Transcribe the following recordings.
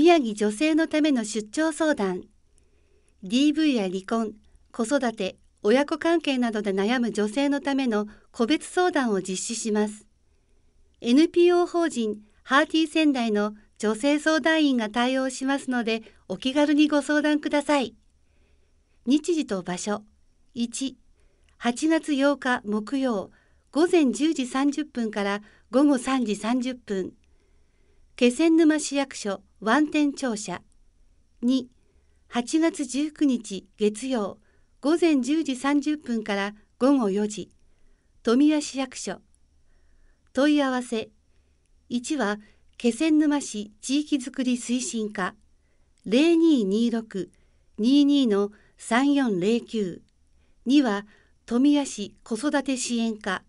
宮城女性のための出張相談。DV や離婚、子育て、親子関係などで悩む女性のための個別相談を実施します。NPO 法人ハーティー仙台の女性相談員が対応しますので、お気軽にご相談ください。日時と場所。1、8月8日木曜、午前10時30分から午後3時30分。気仙沼市役所湾店庁舎。2、8月19日月曜、午前10時30分から午後4時。富谷市役所。問い合わせ。1は、気仙沼市地域づくり推進課 0226-22-3409。2は、富谷市子育て支援課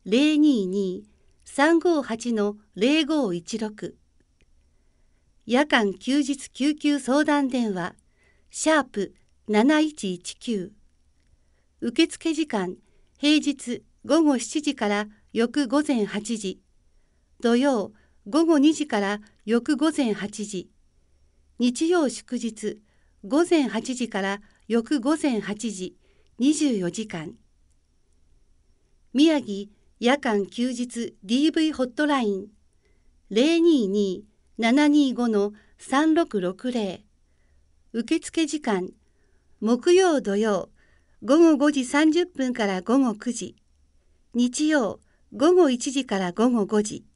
022-358-0516。夜間休日救急相談電話#7119。受付時間、平日午後7時から翌午前8時、土曜午後2時から翌午前8時、日曜祝日午前8時から翌午前8時、24時間。宮城夜間休日 DV ホットライン022-725-3660。受付時間、木曜土曜午後5時30分から午後9時、日曜午後1時から午後5時。